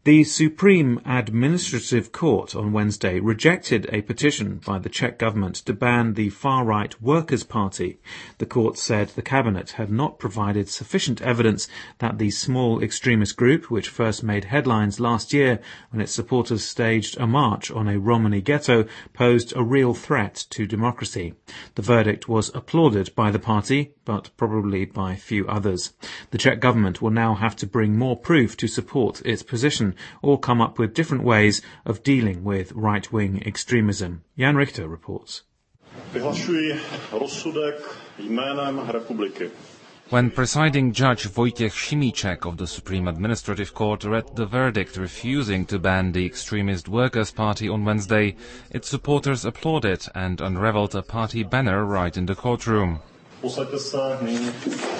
The Supreme Administrative Court on Wednesday rejected a petition by the Czech government to ban the far-right Workers' Party. The court said the cabinet had not provided sufficient evidence that the small extremist group, which first made headlines last year when its supporters staged a march on a Romani ghetto, posed a real threat to democracy. The verdict was applauded by the party, but probably by few others. The Czech government will now have to bring more proof to support its position, or come up with different ways of dealing with right-wing extremism. Jan Richter reports. Vyhlašuji rozsudek jménem republiky. When presiding judge Wojciech Šimíček of the Supreme Administrative Court read the verdict refusing to ban the extremist Workers' Party on Wednesday, its supporters applauded and unravelled a party banner right in the courtroom. Posaďte se nyní.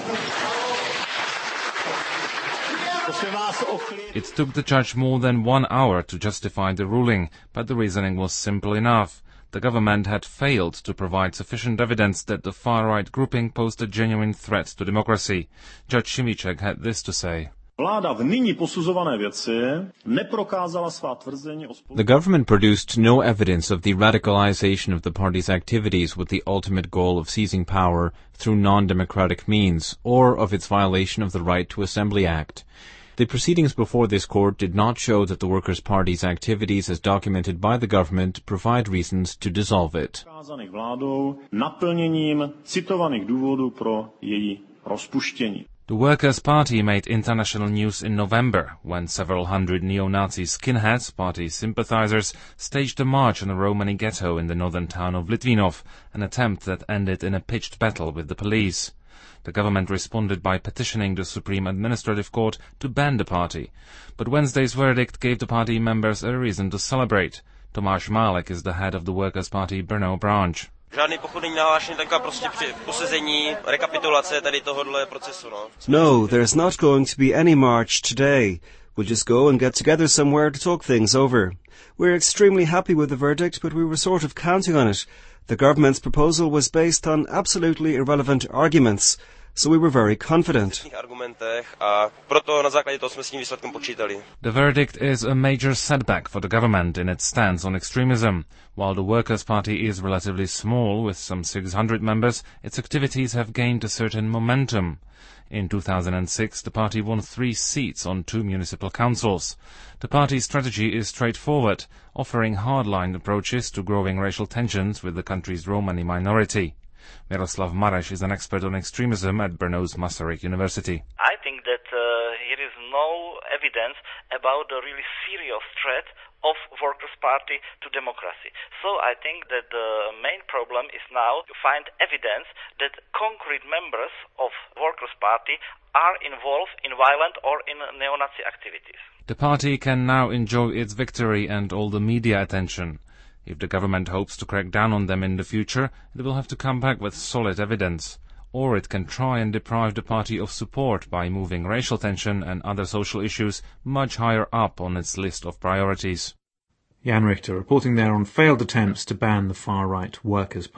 It took the judge more than 1 hour to justify the ruling, but the reasoning was simple enough. The government had failed to provide sufficient evidence that the far-right grouping posed a genuine threat to democracy. Judge Šimíček had this to say. The government produced no evidence of the radicalization of the party's activities with the ultimate goal of seizing power through non-democratic means, or of its violation of the Right to Assembly Act. The proceedings before this court did not show that the Workers' Party's activities as documented by the government provide reasons to dissolve it. The Workers' Party made international news in November when several hundred neo-Nazi skinheads, party sympathizers, staged a march on a Romani ghetto in the northern town of Litvinov, an attempt that ended in a pitched battle with the police. The government responded by petitioning the Supreme Administrative Court to ban the party, but Wednesday's verdict gave the party members a reason to celebrate. Tomáš Málek is the head of the Workers' Party Brno branch. No, there's not going to be any march today. We'll just go and get together somewhere to talk things over. We're extremely happy with the verdict, but we were sort of counting on it. The government's proposal was based on absolutely irrelevant arguments, so we were very confident. The verdict is a major setback for the government in its stance on extremism. While the Workers' Party is relatively small, with some 600 members, its activities have gained a certain momentum. In 2006, the party won 3 seats on 2 municipal councils. The party's strategy is straightforward, offering hardline approaches to growing racial tensions with the country's Romani minority. Miroslav Mareš is an expert on extremism at Brno's Masaryk University. I think that here is no evidence about the really serious threat of Workers' Party to democracy. So I think that the main problem is now to find evidence that concrete members of Workers' Party are involved in violent or in neo-Nazi activities. The party can now enjoy its victory and all the media attention. If the government hopes to crack down on them in the future, it will have to come back with solid evidence. Or it can try and deprive the party of support by moving racial tension and other social issues much higher up on its list of priorities. Jan Richter reporting there on failed attempts to ban the far-right Workers' Party.